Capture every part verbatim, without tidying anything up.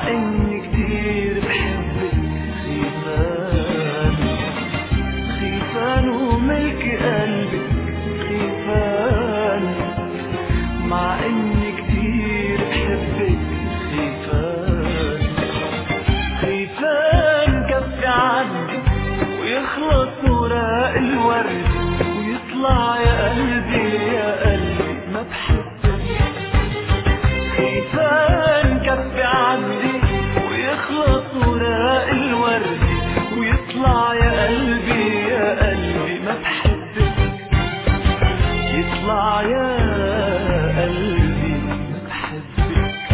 اني كتير بحبك خيفان، خيفان وملك قلبك خيفان، مع اني كتير بحبك خيفان، خيفان كفي عدي ويخلص وراء الورد ويطلع يا قلبي يا قلبي ما بحبك، خيفان كفي عدي ويخلص وراء الورد ويطلع يا قلبي يا قلبي ما بحبك، يطلع يا قلبي ما بحبك.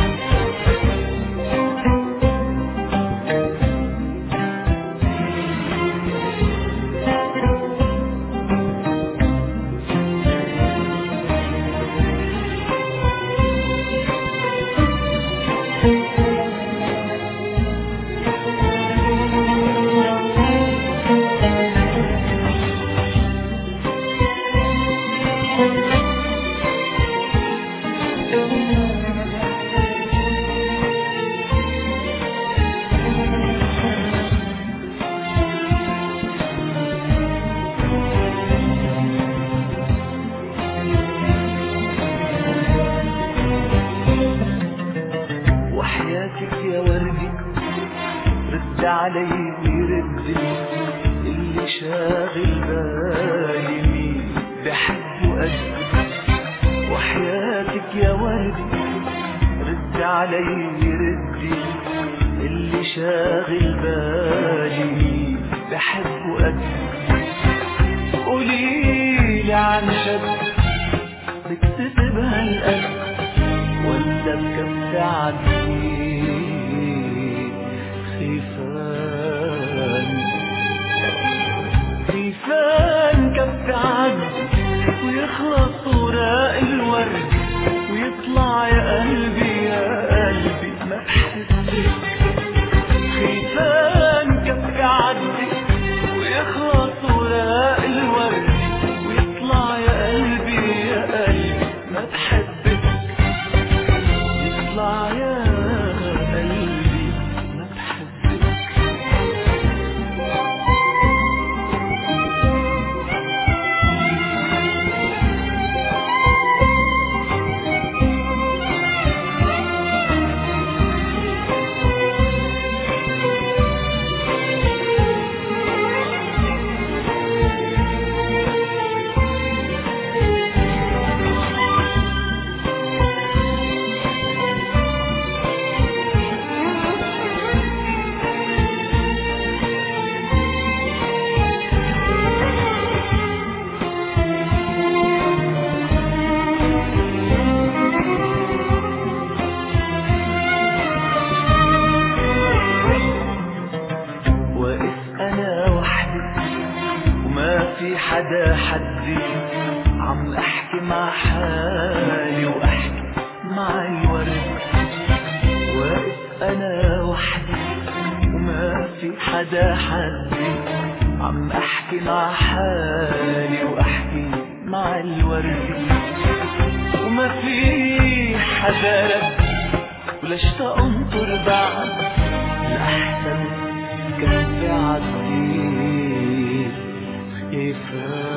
وحياتك يا وردي رد علي ردي اللي شاغل بالي مين بحبه قدك، وحياتك يا وردي رد علي ردي اللي شاغل بالي مين بحبه قدك، قوليلي عن شد بكتسب هالقد ولا بكف عدي خيفان، خيفان كف عدي ويخلص وراء الورد ويطلع يا قلبي يا قلبي ما بحبك، خيفان كف عدي ويخلص وراء الورد ويطلع يا قلبي يا قلبي ما بحبك، يطلع يا قلبي ما بحبك. في حدا حدي عم احكي مع حالي واحكي مع الورد، واقف انا وحدي وما في حدا حدي عم احكي مع حالي واحكي مع الورد، وما في حدا رد ولشتا انطر بعد الاحسن كفي عدي خيفان.